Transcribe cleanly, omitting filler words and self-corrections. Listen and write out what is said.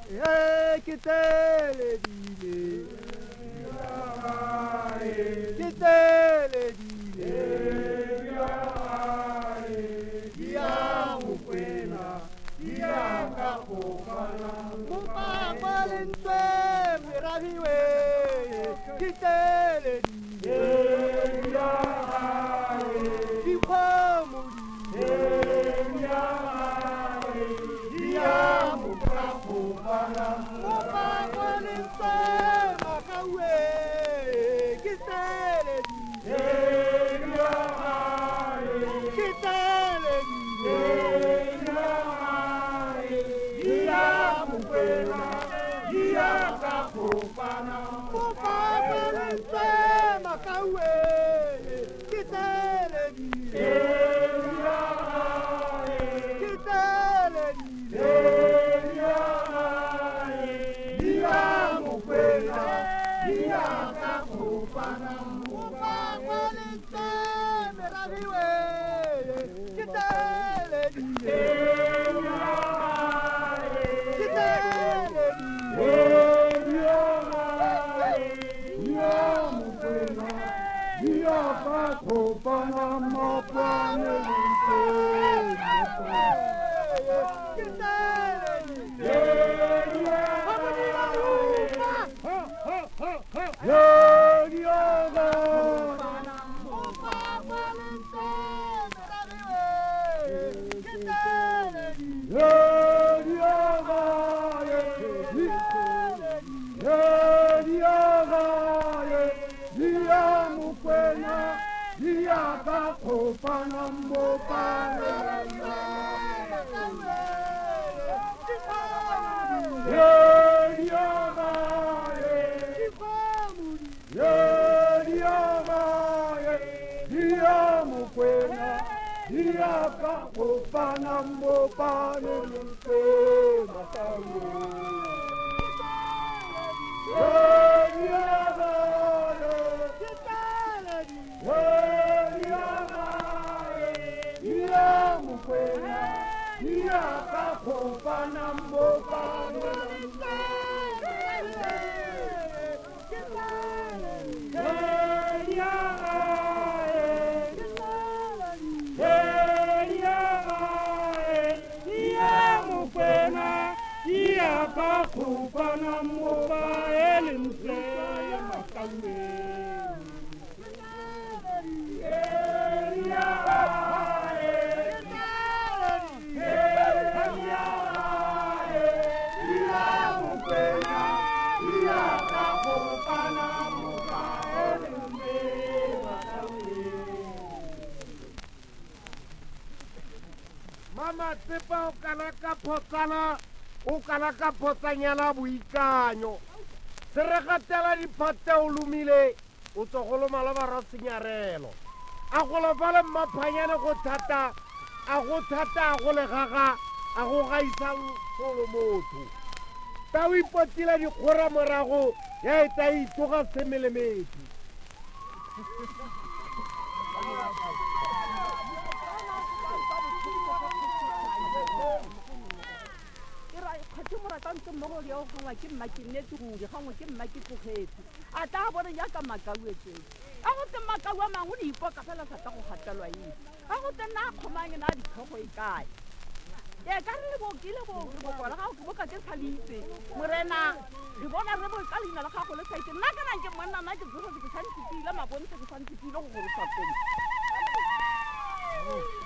O kana ka potsanyana boikanyo se re gatela diphate o lumile o tsogoloma la barasenyarelo a go lefale mmaphanyane go thata a go legaga a go gaisang solo motho ta o ipotile dikgora morago ya eta itoga semelemedi Tanto mo yo ga ke makinete go di gangwe ke mmaki tlogetse a tla bona ya ka makauetse a go te makau a mangwe di ipoka fela sa ta go gatelwa eng a go te na khomanye na di tlhogo e kae ya ka re bo kile go bona ga go boka ke tshalitse morena re bona re bo ka lena la ga go le saite nna kana ke monna nna ke tsho ke santse pila mabonse ke santse pila go go sa teng